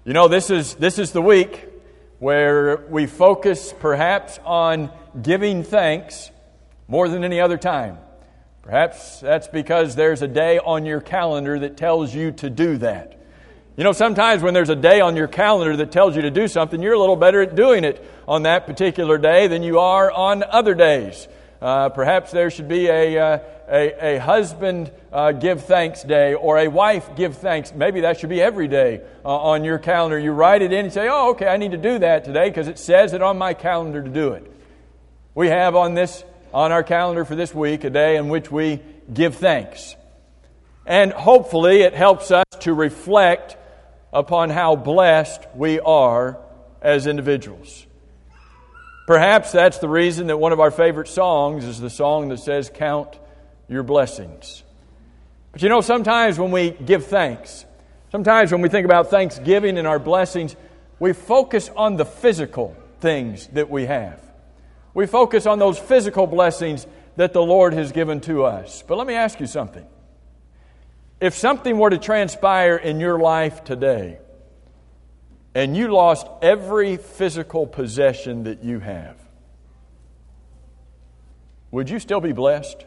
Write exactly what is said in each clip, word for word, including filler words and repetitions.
You know, this is this is the week where we focus perhaps on giving thanks more than any other time. Perhaps that's because there's a day on your calendar that tells you to do that. You know, sometimes when there's a day on your calendar that tells you to do something, you're a little better at doing it on that particular day than you are on other days. Uh, perhaps there should be a uh, a, a husband uh, give thanks day or a wife give thanks. Maybe that should be every day uh, on your calendar. You write it in and say, oh, okay, I need to do that today because it says it on my calendar to do it. We have on this on our calendar for this week a day in which we give thanks. And hopefully it helps us to reflect upon how blessed we are as individuals. Perhaps that's the reason that one of our favorite songs is the song that says, "Count your blessings." But you know, sometimes when we give thanks, sometimes when we think about Thanksgiving and our blessings, we focus on the physical things that we have. We focus on those physical blessings that the Lord has given to us. But let me ask you something. If something were to transpire in your life today, and you lost every physical possession that you have, would you still be blessed?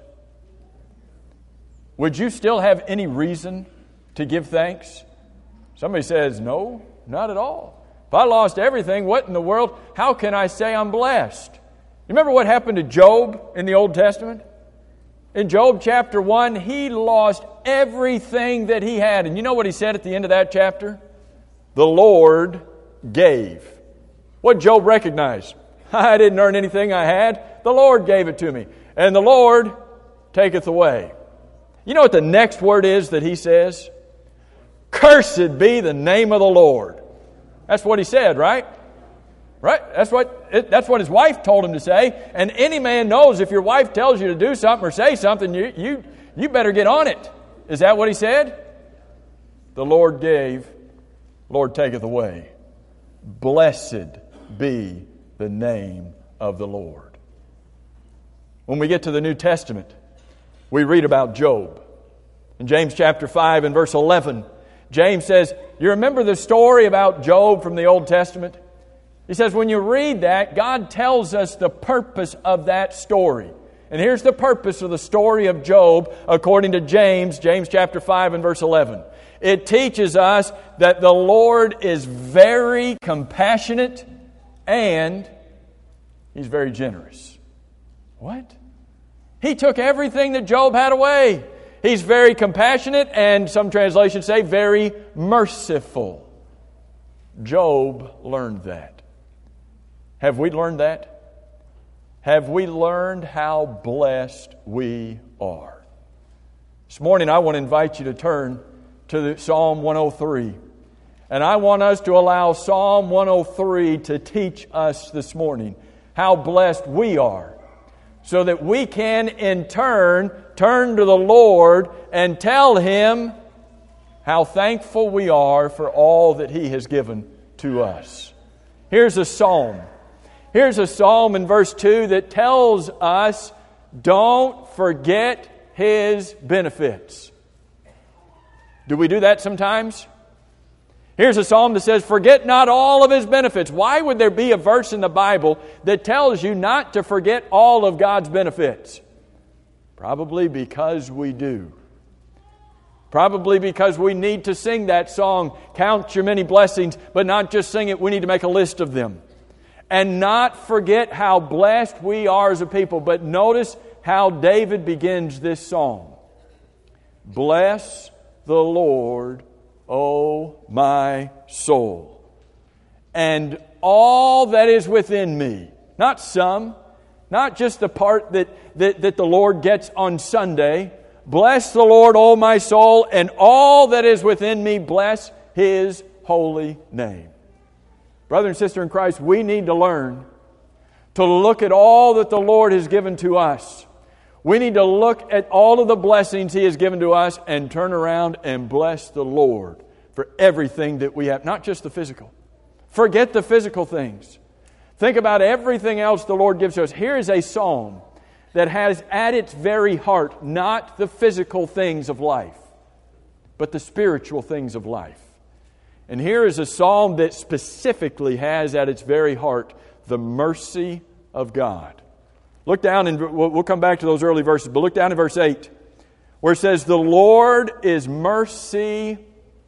Would you still have any reason to give thanks? Somebody says, no, not at all. If I lost everything, what in the world? How can I say I'm blessed? You remember what happened to Job in the Old Testament? In Job chapter one, he lost everything that he had. And you know what he said at the end of that chapter? The Lord gave. What did Job recognize? I didn't earn anything I had. The Lord gave it to me. And the Lord taketh away. You know what the next word is that he says? Cursed be the name of the Lord. That's what he said, right? Right? That's what that's what his wife told him to say. And any man knows if your wife tells you to do something or say something, you you you better get on it. Is that what he said? The Lord gave, Lord taketh away. Blessed be the name of the Lord. When we get to the New Testament, we read about Job. In James chapter five and verse eleven, James says, you remember the story about Job from the Old Testament? He says, when you read that, God tells us the purpose of that story. And here's the purpose of the story of Job according to James, James chapter five and verse eleven. It teaches us that the Lord is very compassionate and He's very generous. What? He took everything that Job had away. He's very compassionate and some translations say very merciful. Job learned that. Have we learned that? Have we learned how blessed we are? This morning I want to invite you to turn to the Psalm one oh three. And I want us to allow Psalm one oh three to teach us this morning how blessed we are, so that we can in turn turn to the Lord and tell Him how thankful we are for all that He has given to us. Here's a psalm. Here's a psalm in verse two that tells us, don't forget His benefits. Do we do that sometimes? Here's a psalm that says, forget not all of His benefits. Why would there be a verse in the Bible that tells you not to forget all of God's benefits? Probably because we do. Probably because we need to sing that song, Count Your Many Blessings, but not just sing it, we need to make a list of them. And not forget how blessed we are as a people. But notice how David begins this song. Bless the Lord, O my soul, and all that is within me. Not some, not just the part that, that, that the Lord gets on Sunday. Bless the Lord, O my soul, and all that is within me, bless His holy name. Brother and sister in Christ, we need to learn to look at all that the Lord has given to us. We need to look at all of the blessings He has given to us and turn around and bless the Lord for everything that we have, not just the physical. Forget the physical things. Think about everything else the Lord gives to us. Here is a psalm that has at its very heart not the physical things of life, but the spiritual things of life. And here is a psalm that specifically has at its very heart the mercy of God. Look down, and we'll come back to those early verses, but look down in verse eight, where it says, the Lord is merciful.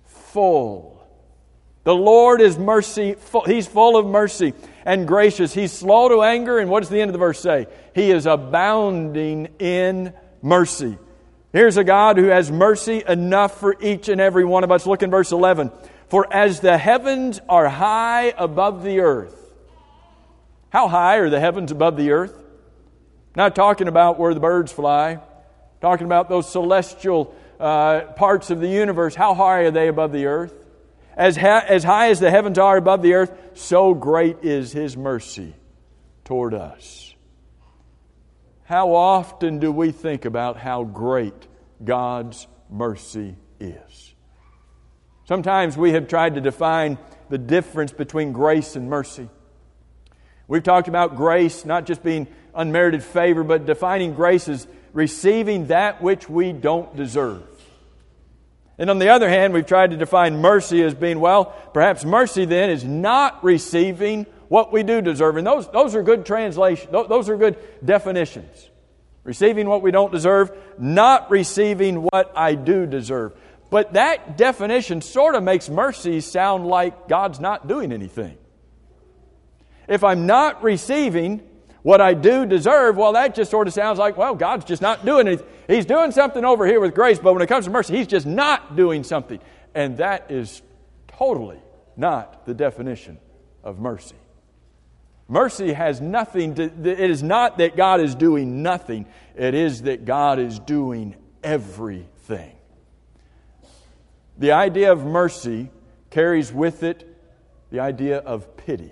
The Lord is merciful. He's full of mercy and gracious. He's slow to anger, and what does the end of the verse say? He is abounding in mercy. Here's a God who has mercy enough for each and every one of us. Look in verse eleven. For as the heavens are high above the earth. How high are the heavens above the earth? Not talking about where the birds fly. Talking about those celestial uh, parts of the universe. How high are they above the earth? As, ha- as high as the heavens are above the earth, so great is His mercy toward us. How often do we think about how great God's mercy is? Sometimes we have tried to define the difference between grace and mercy. We've talked about grace not just being unmerited favor, but defining grace as receiving that which we don't deserve. And on the other hand, we've tried to define mercy as being, well, perhaps mercy then is not receiving what we do deserve. And those, those are good translations. Those are good definitions. Receiving what we don't deserve, not receiving what I do deserve. But that definition sort of makes mercy sound like God's not doing anything. If I'm not receiving what I do deserve, well, that just sort of sounds like, well, God's just not doing anything. He's doing something over here with grace, but when it comes to mercy, He's just not doing something. And that is totally not the definition of mercy. Mercy has nothing to, it is not that God is doing nothing. It is that God is doing everything. The idea of mercy carries with it the idea of pity.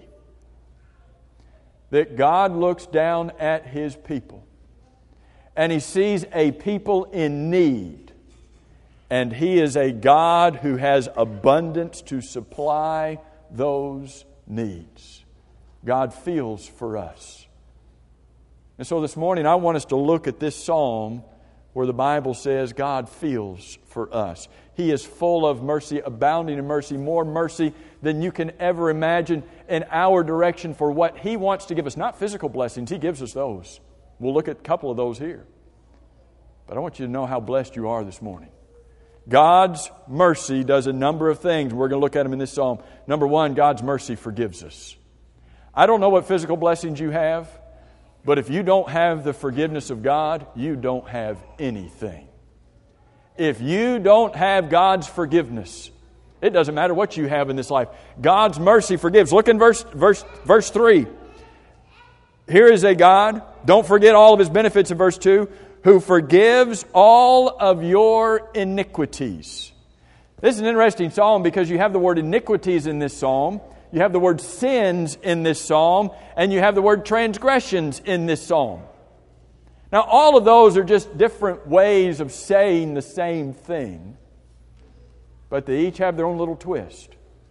That God looks down at His people and He sees a people in need, and He is a God who has abundance to supply those needs. God feels for us. And so this morning I want us to look at this psalm where the Bible says God feels for us. He is full of mercy, abounding in mercy, more mercy than you can ever imagine in our direction for what He wants to give us. Not physical blessings, He gives us those. We'll look at a couple of those here. But I want you to know how blessed you are this morning. God's mercy does a number of things. We're going to look at them in this psalm. Number one, God's mercy forgives us. I don't know what physical blessings you have, but if you don't have the forgiveness of God, you don't have anything. If you don't have God's forgiveness, it doesn't matter what you have in this life. God's mercy forgives. Look in verse, verse, verse three. Here is a God, don't forget all of His benefits in verse two, who forgives all of your iniquities. This is an interesting psalm because you have the word iniquities in this psalm, you have the word sins in this psalm, and you have the word transgressions in this psalm. Now, all of those are just different ways of saying the same thing, but they each have their own little twist.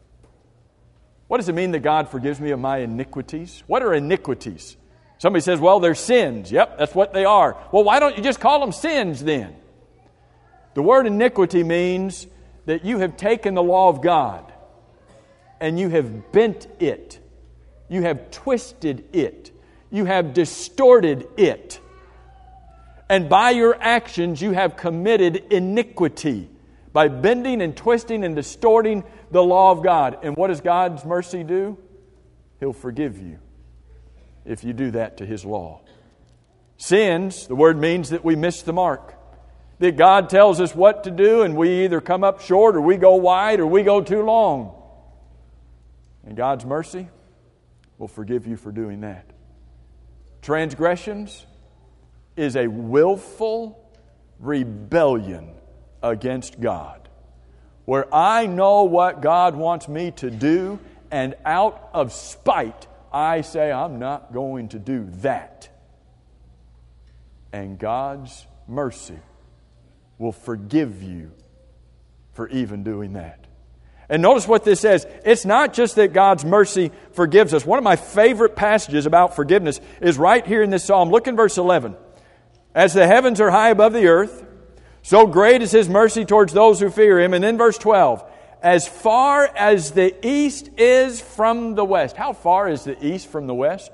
What does it mean that God forgives me of my iniquities? What are iniquities? Somebody says, well, they're sins. Yep, that's what they are. Well, why don't you just call them sins then? The word iniquity means that you have taken the law of God and you have bent it. You have twisted it. You have distorted it. And by your actions, you have committed iniquity by bending and twisting and distorting the law of God. And what does God's mercy do? He'll forgive you if you do that to His law. Sins, the word means that we miss the mark. That God tells us what to do and we either come up short or we go wide or we go too long. And God's mercy will forgive you for doing that. Transgressions is a willful rebellion against God, where I know what God wants me to do, and out of spite, I say, I'm not going to do that. And God's mercy will forgive you for even doing that. And notice what this says. It's not just that God's mercy forgives us. One of my favorite passages about forgiveness is right here in this psalm. Look in verse eleven. As the heavens are high above the earth, so great is His mercy towards those who fear Him. And then verse twelve. as far as the east is from the west. How far is the east from the west?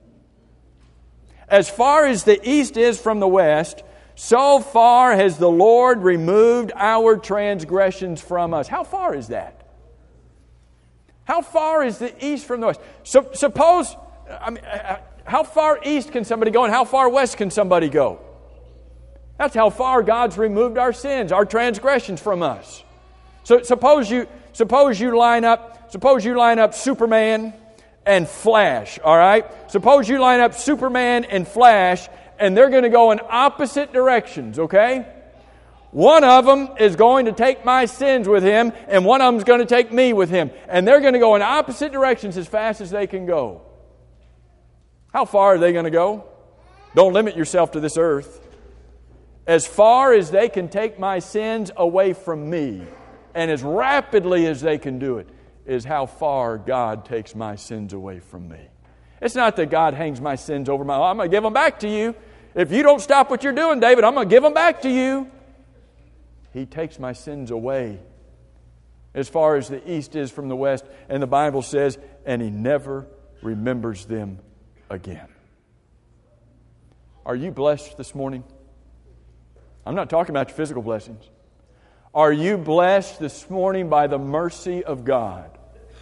As far as the east is from the west, so far has the Lord removed our transgressions from us. How far is that? How far is the east from the west? So, suppose, I mean, how far east can somebody go and how far west can somebody go? That's how far God's removed our sins, our transgressions from us. So suppose you suppose you line up suppose you line up Superman and Flash, all right? Suppose you line up Superman and Flash, and they're going to go in opposite directions, okay? One of them is going to take my sins with him, and one of them is going to take me with him. And they're going to go in opposite directions as fast as they can go. How far are they going to go? Don't limit yourself to this earth. As far as they can take my sins away from me, and as rapidly as they can do it, is how far God takes my sins away from me. It's not that God hangs my sins over my... I'm going to give them back to you. If you don't stop what you're doing, David, I'm going to give them back to you. He takes my sins away as far as the east is from the west. And the Bible says, and He never remembers them again. Are you blessed this morning? I'm not talking about your physical blessings. Are you blessed this morning by the mercy of God?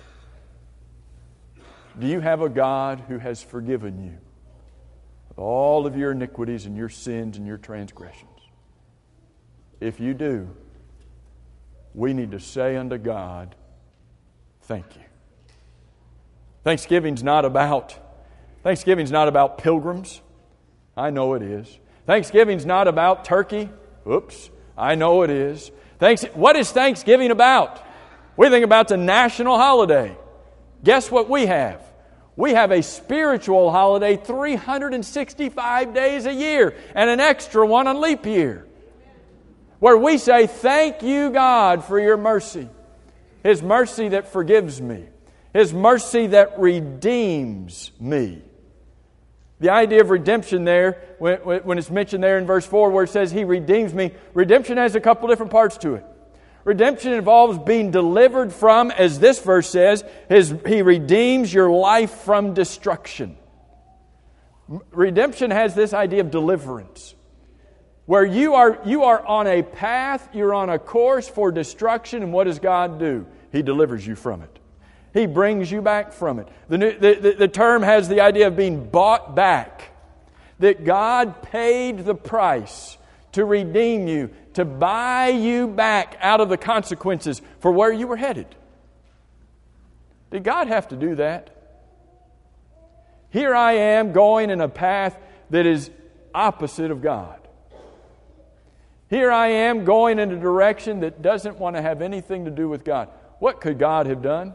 Do you have a God who has forgiven you of all of your iniquities and your sins and your transgressions? If you do, we need to say unto God, thank you. Thanksgiving's not about Thanksgiving's not about pilgrims. I know it is. Thanksgiving's not about turkey. Oops, I know it is. Thanks, what is Thanksgiving about? We think about the national holiday. Guess what we have? We have a spiritual holiday three hundred sixty-five days a year and an extra one on leap year, where we say, thank you, God, for your mercy. His mercy that forgives me. His mercy that redeems me. The idea of redemption there, when, when it's mentioned there in verse four where it says He redeems me, redemption has a couple different parts to it. Redemption involves being delivered from, as this verse says, his, He redeems your life from destruction. Redemption has this idea of deliverance, where you are, you are on a path, you're on a course for destruction, and what does God do? He delivers you from it. He brings you back from it. The, new, the, the, the term has the idea of being bought back. That God paid the price to redeem you, to buy you back out of the consequences for where you were headed. Did God have to do that? Here I am going in a path that is opposite of God. Here I am going in a direction that doesn't want to have anything to do with God. What could God have done?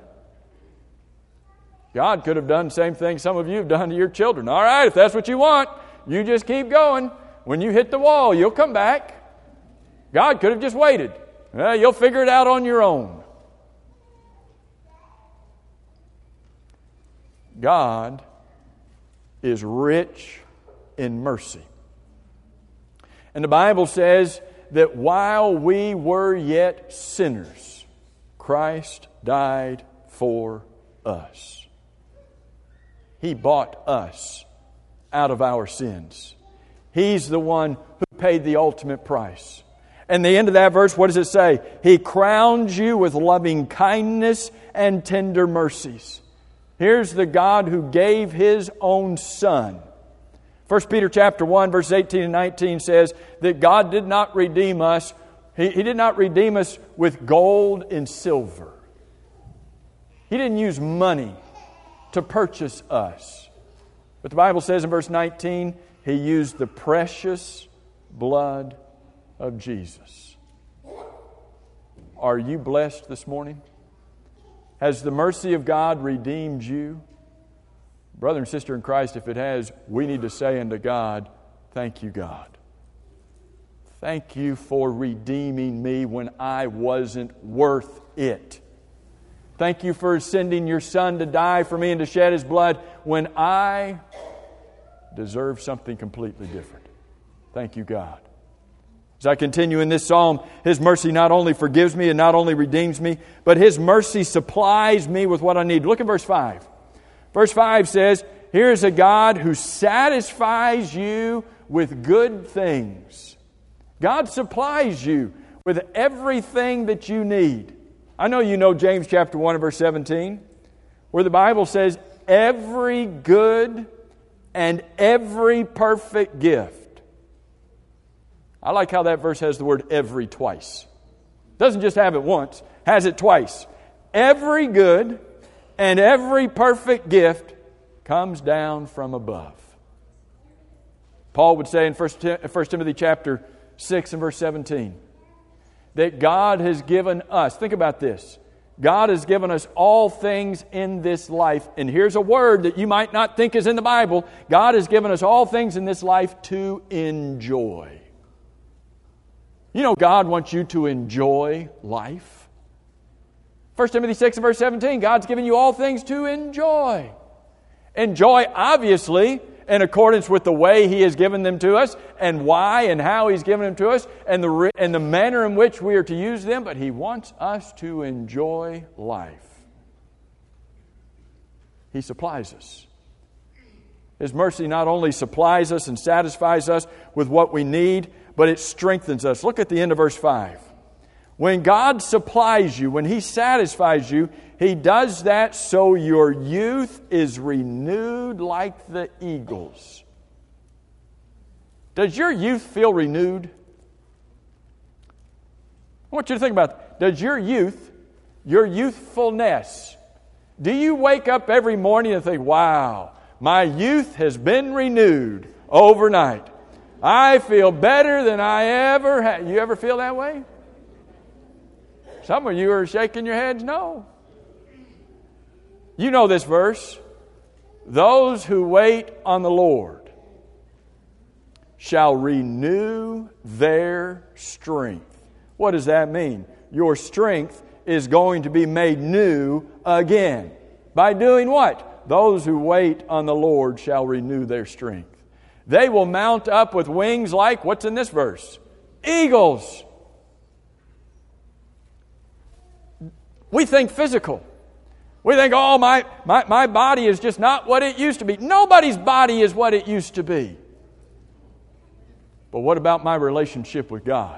God could have done the same thing some of you have done to your children. All right, if that's what you want, you just keep going. When you hit the wall, you'll come back. God could have just waited. Well, you'll figure it out on your own. God is rich in mercy. And the Bible says that while we were yet sinners, Christ died for us. He bought us out of our sins. He's the one who paid the ultimate price. And the end of that verse, what does it say? He crowns you with loving kindness and tender mercies. Here's the God who gave His own Son. First Peter chapter one, verses eighteen and nineteen says that God did not redeem us. He, he did not redeem us with gold and silver. He didn't use money to purchase us. But the Bible says in verse nineteen, He used the precious blood of Jesus. Are you blessed this morning? Has the mercy of God redeemed you? Brother and sister in Christ, if it has, we need to say unto God, thank you, God. Thank you for redeeming me when I wasn't worth it. Thank you for sending your Son to die for me and to shed His blood when I deserve something completely different. Thank you, God. As I continue in this psalm, His mercy not only forgives me and not only redeems me, but His mercy supplies me with what I need. Look at verse five. Verse five says, here's a God who satisfies you with good things. God supplies you with everything that you need. I know you know James chapter one and verse seventeen, where the Bible says, every good and every perfect gift. I like how that verse has the word every twice. Doesn't just have it once, has it twice. Every good and every perfect gift comes down from above. Paul would say in First Timothy chapter six and verse seventeen, that God has given us, think about this, God has given us all things in this life. And here's a word that you might not think is in the Bible. God has given us all things in this life to enjoy. You know God wants you to enjoy life. First Timothy six and verse seventeen, God's given you all things to enjoy. Enjoy, obviously, in accordance with the way He has given them to us, and why and how He's given them to us, and the, and the manner in which we are to use them, but He wants us to enjoy life. He supplies us. His mercy not only supplies us and satisfies us with what we need, but it strengthens us. Look at the end of verse five. When God supplies you, when He satisfies you, He does that so your youth is renewed like the eagles. Does your youth feel renewed? I want you to think about that. Does your youth, your youthfulness, do you wake up every morning and think, wow, my youth has been renewed overnight. I feel better than I ever had. You ever feel that way? Some of you are shaking your heads, no. You know this verse. Those who wait on the Lord shall renew their strength. What does that mean? Your strength is going to be made new again. By doing what? Those who wait on the Lord shall renew their strength. They will mount up with wings like, what's in this verse? Eagles. We think physical. We think, oh, my, my, my body is just not what it used to be. Nobody's body is what it used to be. But what about my relationship with God?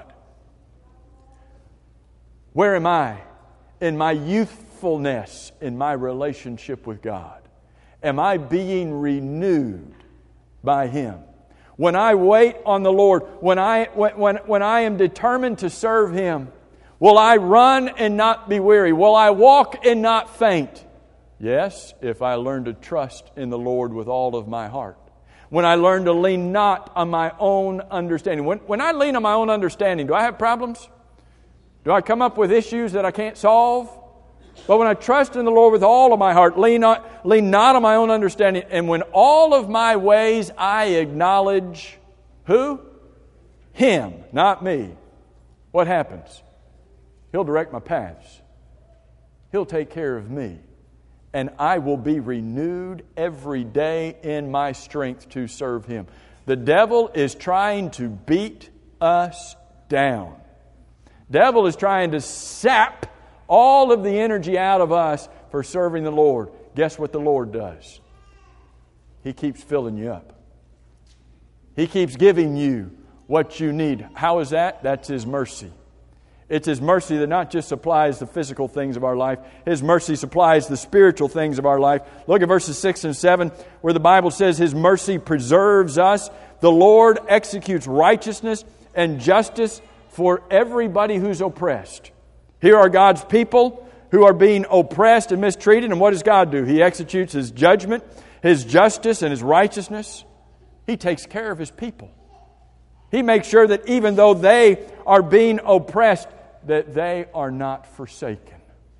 Where am I in my youthfulness in my relationship with God? Am I being renewed by Him? When I wait on the Lord, when I, when, when, when I am determined to serve Him, will I run and not be weary? Will I walk and not faint? Yes, if I learn to trust in the Lord with all of my heart. When I learn to lean not on my own understanding. When, when I lean on my own understanding, do I have problems? Do I come up with issues that I can't solve? But when I trust in the Lord with all of my heart, lean not, lean not on my own understanding, and when all of my ways I acknowledge who? Him, not me. What happens? He'll direct my paths. He'll take care of me. And I will be renewed every day in my strength to serve Him. The devil is trying to beat us down. Devil is trying to sap all of the energy out of us for serving the Lord. Guess what the Lord does? He keeps filling you up. He keeps giving you what you need. How is that? That's His mercy. It's His mercy that not just supplies the physical things of our life. His mercy supplies the spiritual things of our life. Look at verses six and seven where the Bible says His mercy preserves us. The Lord executes righteousness and justice for everybody who's oppressed. Here are God's people who are being oppressed and mistreated. And what does God do? He executes His judgment, His justice, and His righteousness. He takes care of His people. He makes sure that even though they are being oppressed, that they are not forsaken.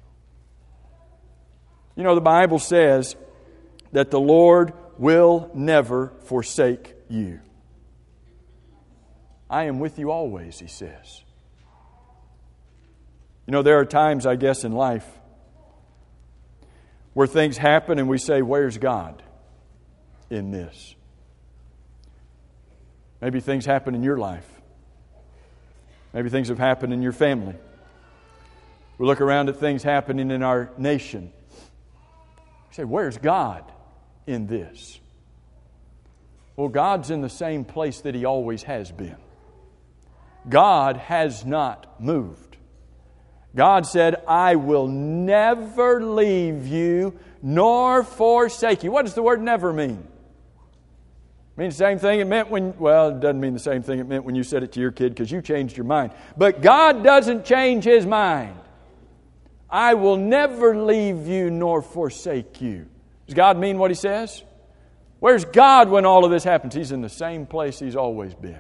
You know, the Bible says that the Lord will never forsake you. I am with you always, He says. You know, there are times, I guess, in life where things happen and we say, where's God in this? Maybe things happen in your life. Maybe things have happened in your family. We look around at things happening in our nation. We say, where's God in this? Well, God's in the same place that He always has been. God has not moved. God said, I will never leave you nor forsake you. What does the word never mean? It means the same thing it meant when, well, it doesn't mean the same thing it meant when you said it to your kid because you changed your mind. But God doesn't change His mind. I will never leave you nor forsake you. Does God mean what He says? Where's God when all of this happens? He's in the same place He's always been.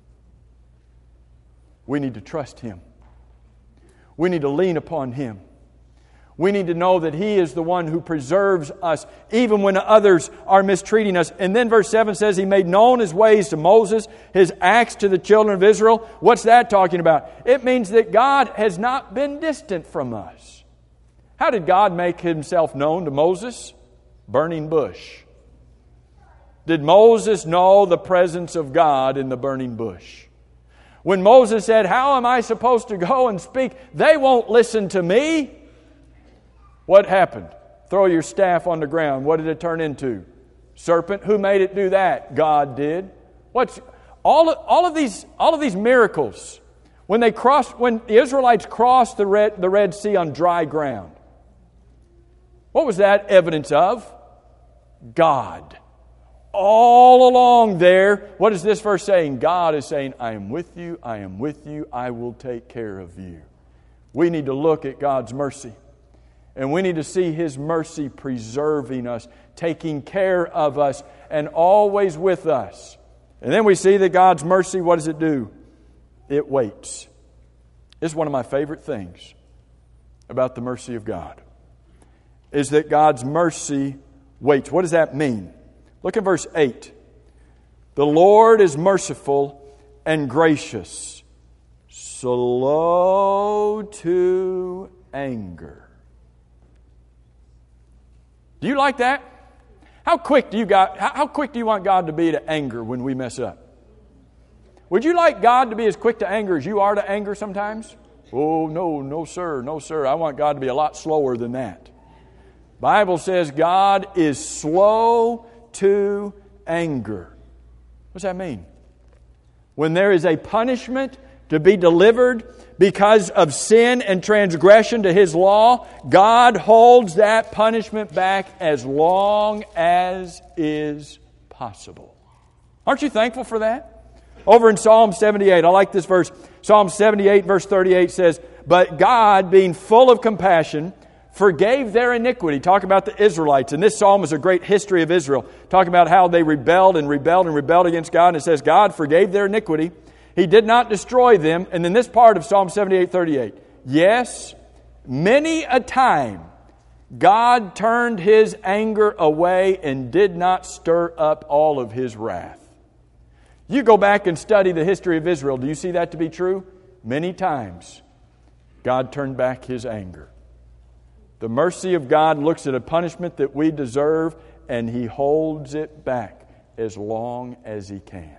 We need to trust Him. We need to lean upon Him. We need to know that He is the one who preserves us even when others are mistreating us. And then verse seven says He made known His ways to Moses, His acts to the children of Israel. What's that talking about? It means that God has not been distant from us. How did God make Himself known to Moses? Burning bush. Did Moses know the presence of God in the burning bush? When Moses said, how am I supposed to go and speak? They won't listen to me. What happened? Throw your staff on the ground. What did it turn into? Serpent. Who made it do that? God did. What's all of, all of these all of these miracles? When they crossed, when the Israelites crossed the Red, the Red Sea on dry ground, what was that evidence of? God. All along there, what is this verse saying? God is saying, I am with you, I am with you, I will take care of you. We need to look at God's mercy. And we need to see His mercy preserving us, taking care of us, and always with us. And then we see that God's mercy, what does it do? It waits. This is one of my favorite things about the mercy of God, is that God's mercy waits. What does that mean? Look at verse eight. The Lord is merciful and gracious, slow to anger. Do you like that? How quick do you got, how quick do you want God to be to anger when we mess up? Would you like God to be as quick to anger as you are to anger sometimes? Oh, no, no, sir, no, sir. I want God to be a lot slower than that. Bible says God is slow to anger. What does that mean? When there is a punishment to be delivered because of sin and transgression to His law, God holds that punishment back as long as is possible. Aren't you thankful for that? Over in Psalm seventy-eight, I like this verse. Psalm seventy-eight verse thirty-eight says, but God, being full of compassion, forgave their iniquity. Talk about the Israelites. And this psalm is a great history of Israel. Talk about how they rebelled and rebelled and rebelled against God. And it says God forgave their iniquity. He did not destroy them. And then this part of Psalm seventy-eight thirty-eight. Yes, many a time God turned His anger away and did not stir up all of His wrath. You go back and study the history of Israel. Do you see that to be true? Many times God turned back His anger. The mercy of God looks at a punishment that we deserve and He holds it back as long as He can.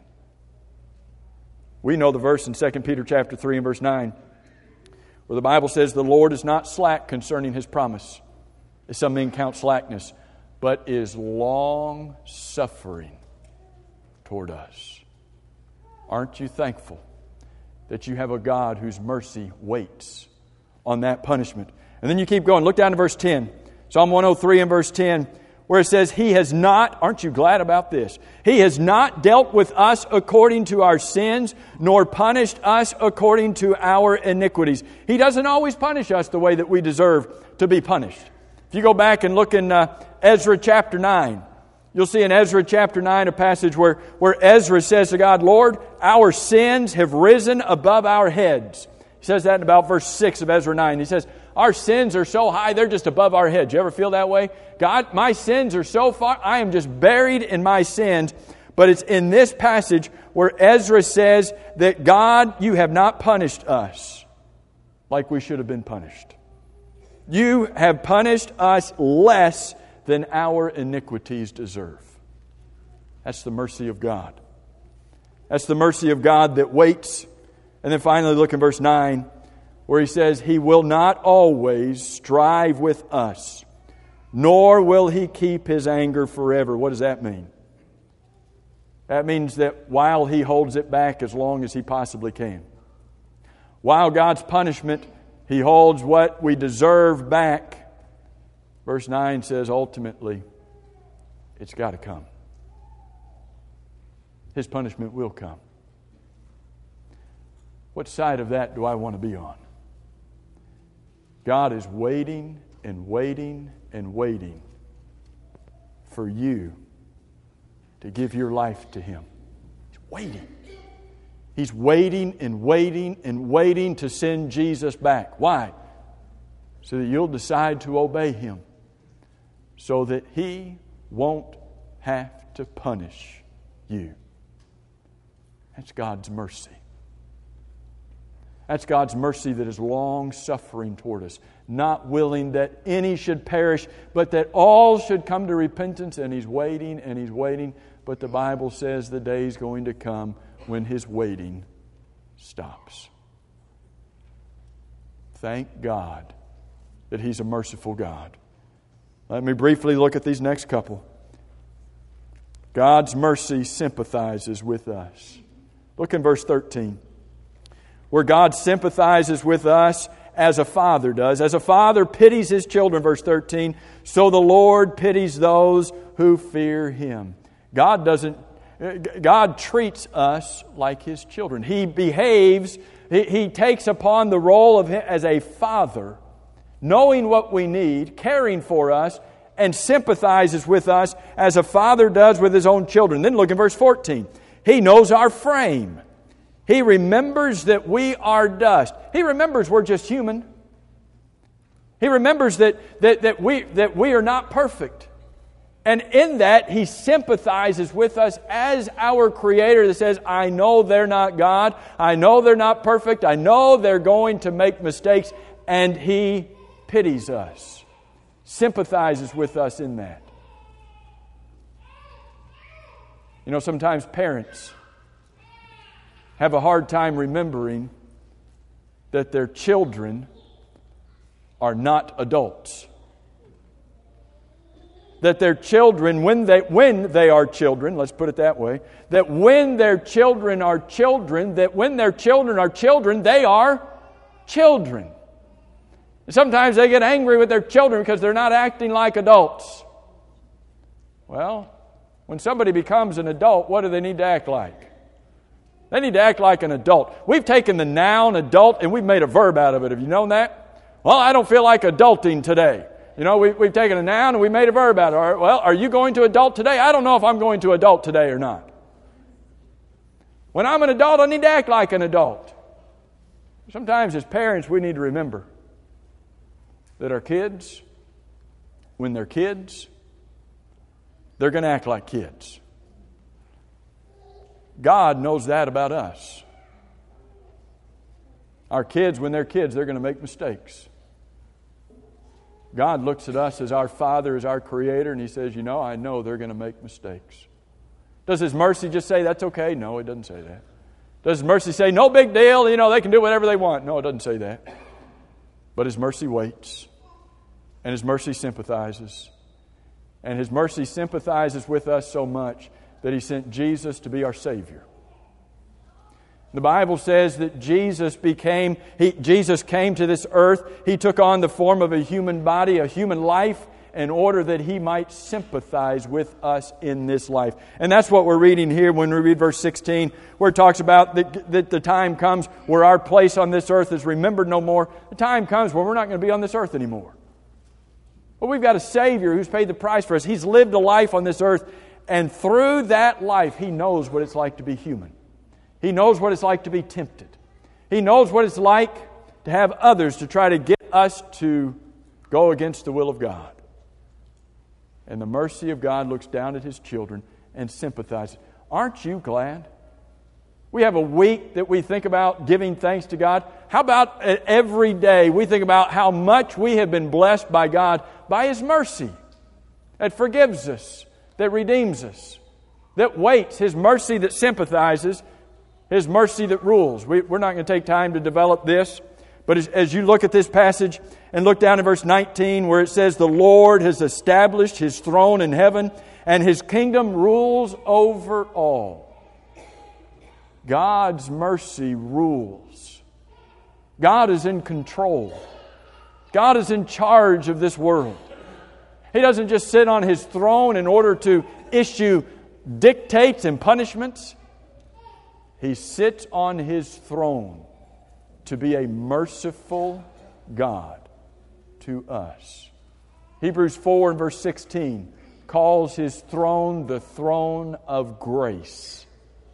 We know the verse in Second Peter chapter three and verse nine where the Bible says the Lord is not slack concerning His promise, as some men count slackness, but is long suffering toward us. Aren't you thankful that you have a God whose mercy waits on that punishment? And then you keep going. Look down to verse ten. Psalm one oh three and verse ten, where it says, He has not, aren't you glad about this? He has not dealt with us according to our sins, nor punished us according to our iniquities. He doesn't always punish us the way that we deserve to be punished. If you go back and look in uh, Ezra chapter nine, you'll see in Ezra chapter nine a passage where, where Ezra says to God, Lord, our sins have risen above our heads. He says that in about verse six of Ezra nine. He says, our sins are so high, they're just above our heads. You ever feel that way? God, my sins are so far, I am just buried in my sins. But it's in this passage where Ezra says that God, you have not punished us like we should have been punished. You have punished us less than our iniquities deserve. That's the mercy of God. That's the mercy of God that waits. And then finally look in verse nine, where he says, He will not always strive with us, nor will He keep His anger forever. What does that mean? That means that while He holds it back as long as He possibly can. While God's punishment, He holds what we deserve back. Verse nine says, ultimately, it's got to come. His punishment will come. What side of that do I want to be on? God is waiting and waiting and waiting for you to give your life to Him. He's waiting. He's waiting and waiting and waiting to send Jesus back. Why? So that you'll decide to obey Him. So that He won't have to punish you. That's God's mercy. That's God's mercy that is long-suffering toward us, not willing that any should perish, but that all should come to repentance. And He's waiting and He's waiting. But the Bible says the day is going to come when His waiting stops. Thank God that He's a merciful God. Let me briefly look at these next couple. God's mercy sympathizes with us. Look in verse thirteen. Where God sympathizes with us as a father does. As a father pities his children, verse thirteen, so the Lord pities those who fear Him. God doesn't, God treats us like His children. He behaves, He, he takes upon the role of Him as a father, knowing what we need, caring for us, and sympathizes with us as a father does with his own children. Then look in verse fourteen. He knows our frame. He remembers that we are dust. He remembers we're just human. He remembers that, that, that, we, that we are not perfect. And in that, He sympathizes with us as our Creator that says, I know they're not God. I know they're not perfect. I know they're going to make mistakes. And He pities us, sympathizes with us in that. You know, sometimes parents have a hard time remembering that their children are not adults. That their children, when they, when they are children, let's put it that way, that when their children are children, that when their children are children, they are children. And sometimes they get angry with their children because they're not acting like adults. Well, when somebody becomes an adult, what do they need to act like? They need to act like an adult. We've taken the noun adult and we've made a verb out of it. Have you known that? Well, I don't feel like adulting today. You know, we, we've taken a noun and we made a verb out of it. Well, are you going to adult today? I don't know if I'm going to adult today or not. When I'm an adult, I need to act like an adult. Sometimes as parents, we need to remember that our kids, when they're kids, they're going to act like kids. God knows that about us. Our kids, when they're kids, they're going to make mistakes. God looks at us as our Father, as our Creator, and He says, you know, I know they're going to make mistakes. Does His mercy just say, that's okay? No, it doesn't say that. Does His mercy say, no big deal, you know, they can do whatever they want? No, it doesn't say that. But His mercy waits, and His mercy sympathizes. And His mercy sympathizes with us so much that He sent Jesus to be our Savior. The Bible says that Jesus became, he, Jesus came to this earth. He took on the form of a human body, a human life, in order that He might sympathize with us in this life. And that's what we're reading here when we read verse sixteen, where it talks about that, that the time comes where our place on this earth is remembered no more. The time comes where we're not going to be on this earth anymore. But we've got a Savior who's paid the price for us. He's lived a life on this earth, and through that life, He knows what it's like to be human. He knows what it's like to be tempted. He knows what it's like to have others to try to get us to go against the will of God. And the mercy of God looks down at His children and sympathizes. Aren't you glad? We have a week that we think about giving thanks to God. How about every day we think about how much we have been blessed by God by His mercy that forgives us, that redeems us, that waits, His mercy that sympathizes. His mercy that rules. We, we're not going to take time to develop this. But as, as you look at this passage and look down in verse nineteen where it says, the Lord has established His throne in heaven and His kingdom rules over all. God's mercy rules. God is in control. God is in charge of this world. He doesn't just sit on His throne in order to issue dictates and punishments. He sits on His throne to be a merciful God to us. Hebrews four and verse sixteen calls His throne the throne of grace.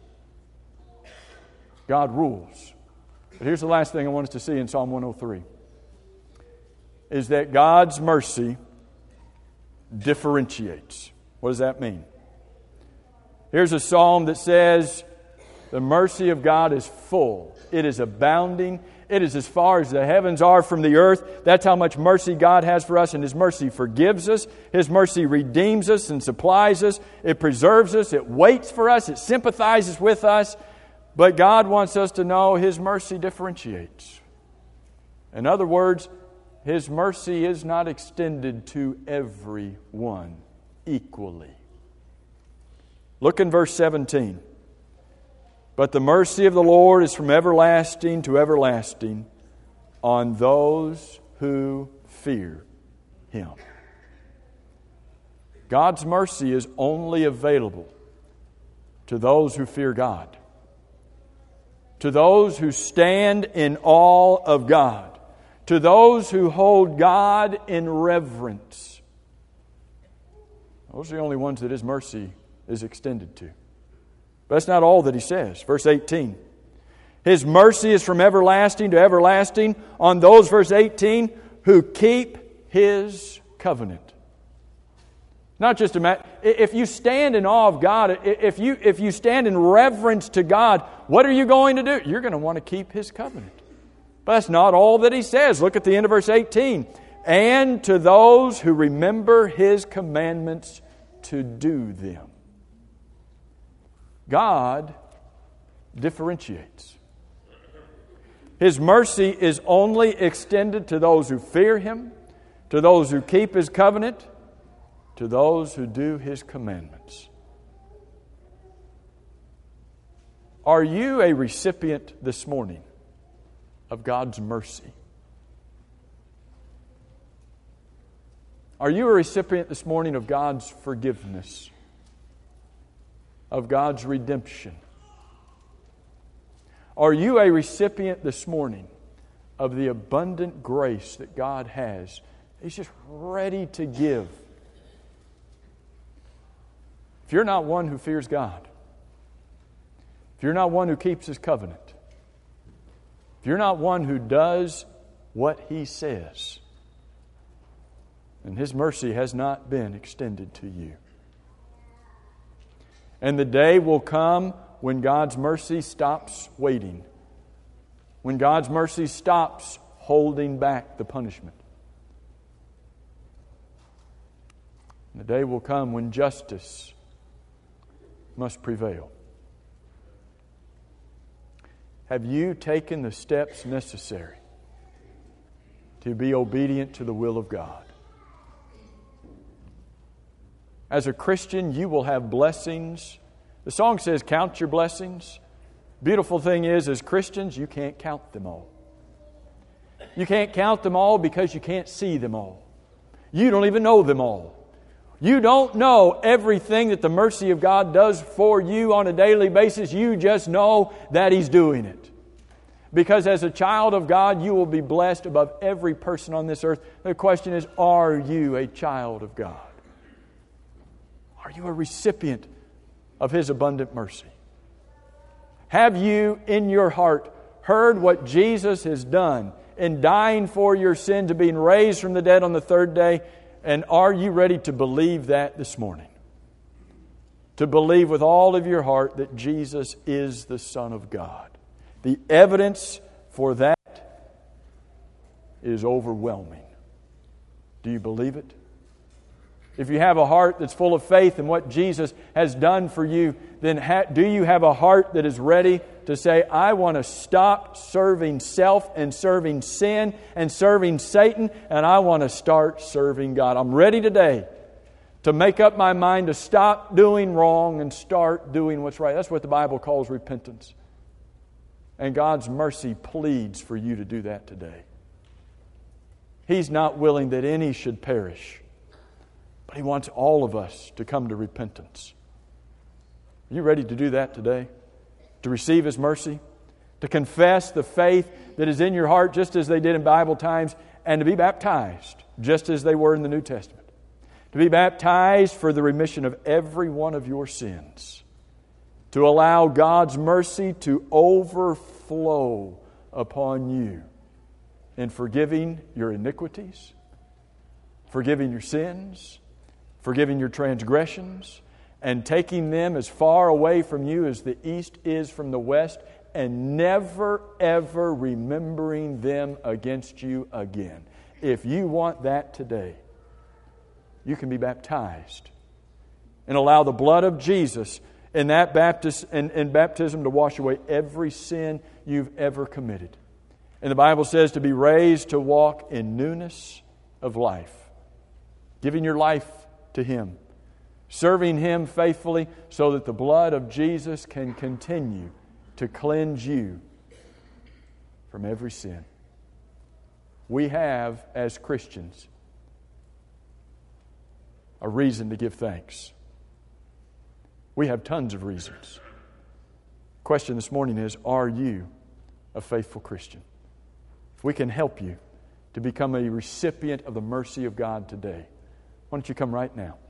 God rules. But here's the last thing I want us to see in Psalm one oh three. Is that God's mercy differentiates. What does that mean? Here's a psalm that says, the mercy of God is full. It is abounding. It is as far as the heavens are from the earth. That's how much mercy God has for us. And His mercy forgives us. His mercy redeems us and supplies us. It preserves us. It waits for us. It sympathizes with us. But God wants us to know His mercy differentiates. In other words, His mercy is not extended to everyone equally. Look in verse seventeen. But the mercy of the Lord is from everlasting to everlasting on those who fear Him. God's mercy is only available to those who fear God, to those who stand in awe of God, to those who hold God in reverence. Those are the only ones that His mercy is extended to. But that's not all that He says. Verse eighteen. His mercy is from everlasting to everlasting on those, verse eighteen, who keep His covenant. Not just a matter. If you stand in awe of God, if you, if you stand in reverence to God, what are you going to do? You're going to want to keep His covenant. But that's not all that He says. Look at the end of verse eighteen. And to those who remember His commandments to do them. God differentiates. His mercy is only extended to those who fear Him, to those who keep His covenant, to those who do His commandments. Are you a recipient this morning of God's mercy? Are you a recipient this morning of God's forgiveness? Of God's redemption? Are you a recipient this morning of the abundant grace that God has? He's just ready to give. If you're not one who fears God, if you're not one who keeps His covenant, if you're not one who does what He says, then His mercy has not been extended to you. And the day will come when God's mercy stops waiting. When God's mercy stops holding back the punishment. And the day will come when justice must prevail. Have you taken the steps necessary to be obedient to the will of God? As a Christian, you will have blessings. The song says, count your blessings. Beautiful thing is, as Christians, you can't count them all. You can't count them all because you can't see them all. You don't even know them all. You don't know everything that the mercy of God does for you on a daily basis. You just know that He's doing it. Because as a child of God, you will be blessed above every person on this earth. The question is, are you a child of God? Are you a recipient of His abundant mercy? Have you in your heart heard what Jesus has done in dying for your sins and being raised from the dead on the third day? And are you ready to believe that this morning? To believe with all of your heart that Jesus is the Son of God. The evidence for that is overwhelming. Do you believe it? If you have a heart that's full of faith in what Jesus has done for you, then ha- do you have a heart that is ready to to say, I want to stop serving self and serving sin and serving Satan, and I want to start serving God. I'm ready today to make up my mind to stop doing wrong and start doing what's right. That's what the Bible calls repentance. And God's mercy pleads for you to do that today. He's not willing that any should perish, but He wants all of us to come to repentance. Are you ready to do that today? To receive His mercy? To confess the faith that is in your heart just as they did in Bible times, and to be baptized just as they were in the New Testament. To be baptized for the remission of every one of your sins. To allow God's mercy to overflow upon you in forgiving your iniquities, forgiving your sins, forgiving your transgressions, and taking them as far away from you as the east is from the west, and never, ever remembering them against you again. If you want that today, you can be baptized and allow the blood of Jesus in that baptis- in, in baptism to wash away every sin you've ever committed. And the Bible says to be raised to walk in newness of life, giving your life to Him, serving Him faithfully so that the blood of Jesus can continue to cleanse you from every sin. We have, as Christians, a reason to give thanks. We have tons of reasons. The question this morning is, are you a faithful Christian? If we can help you to become a recipient of the mercy of God today, why don't you come right now?